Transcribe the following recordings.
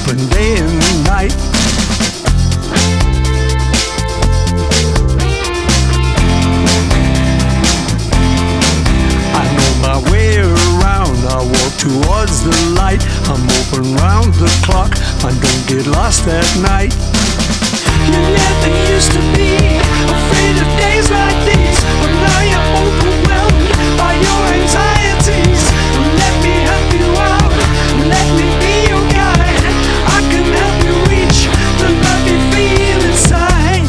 open day and night. I know my way around, I walk towards the light. I'm open round the clock, I don't get lost at night. You never used to be afraid of days like these, but now you're overwhelmed by your anxieties. Let me help you out, let me be your guide. I can help you reach the love you feel inside.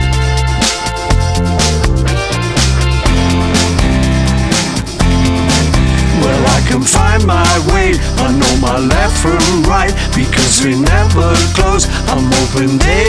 Well, I can find my way, I know my left from right, because we never close. I'm open day